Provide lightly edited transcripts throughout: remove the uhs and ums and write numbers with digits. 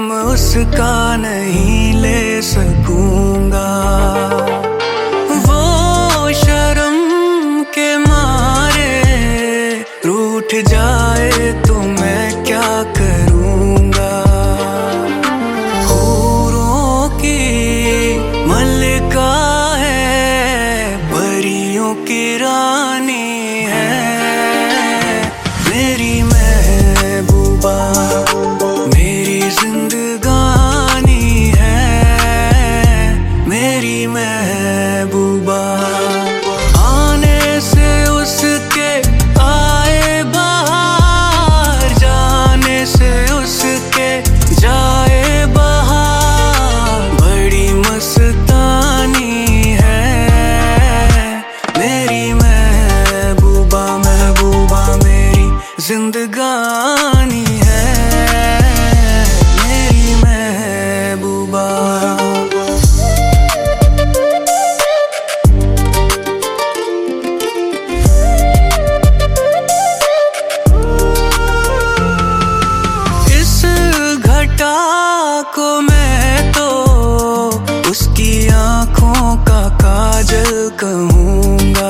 नाम उसका नहीं ले सकूंगा। वो शर्म के मारे रूठ जाए तो मैं क्या करूंगा। हूरों की मल्लिका है, परियों की रानी है, मेरी महबूबा मेरी जिंदगानी है, मेरी महबूबा। आने से उसके आए बहार, जाने से उसके जाए बहार, बड़ी मस्तानी है, मेरी महबूबा महबूबा मेरी जिंदगानी है, मेरी महबूबा। इस घटा को मैं तो उसकी आंखों का काजल कहूंगा।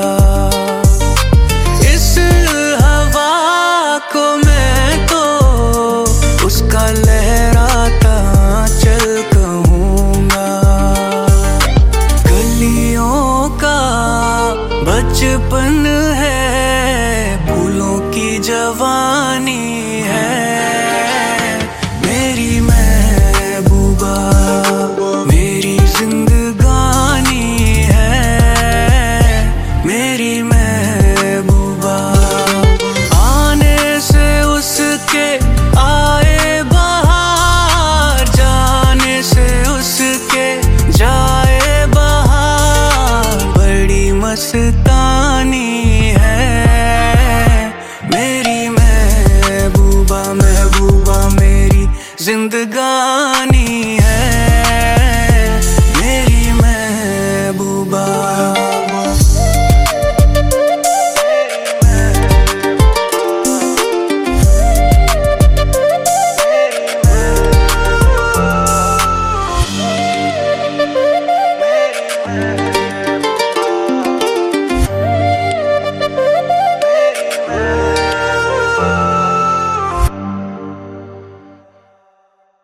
इस हवा को मैं तो उसका लहराता आंचल कहूंगा। गलियों का बचपन है, फूलों की जवानी है, मेरी महबूबा मेरी जिंदगानी है, मेरी महबूबा। आने से उसके आए बहार, जाने से उसके जाए बहार, बड़ी मस्तानी है, मेरी महबूबा महबूबा मेरी जिंदगानी।